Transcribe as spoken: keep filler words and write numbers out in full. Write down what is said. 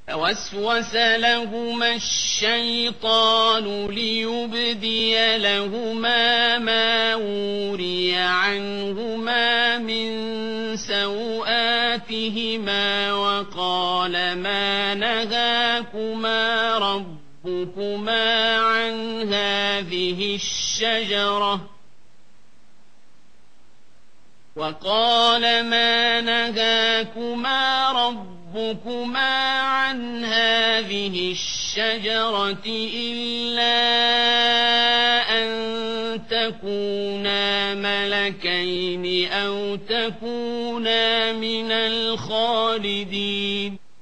فوسوس لهما الشيطان ليبدي لهما ما وري عنهما من سوآتهما وقال ما نهاكما ربكما عن هذه الشجرة وقال ما نهاكما ربكما عن هذه الشجرة إلا أن تكونا ملكين أو تكونا من الخالدين